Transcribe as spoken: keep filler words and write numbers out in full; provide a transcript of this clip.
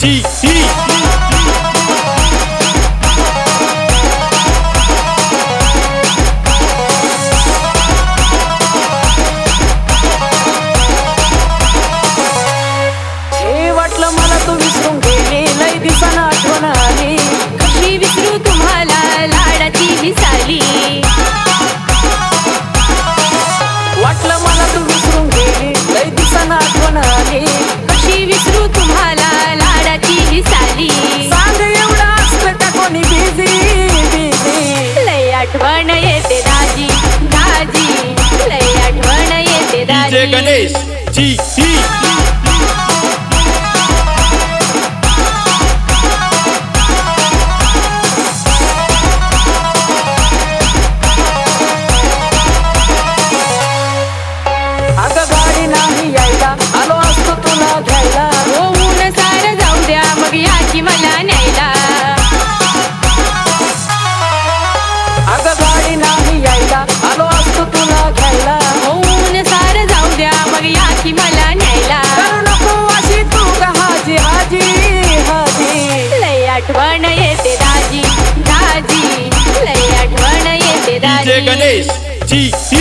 G E कशी विसरू तुम्हाला लाडाची ही साली वाटलं मला तू विसरून गेली लय दिवसांना आठवण आली कशी विसरू तुम्हाला लाडाची ही साली सांग एवढं असतं का कोणी बिझी बिझी लय आठवण येते दाजी दाजी लय आठवण येते D J दाजी Ganesh G E अगं गाडी नाही यायला आलो असतो तुला घ्यायला होऊन सारं जाऊ द्या मग याची मला न्यायला अगं गाडी नाही यायला आलो असतो तुला घ्यायला होऊन सारं जाऊ द्या मग याची मला न्यायला करू नको अशी तू का हाजी हाजी हाजी लय आठवण येते दाजी दाजी लय आठवण येते D J दाजी Ganesh G E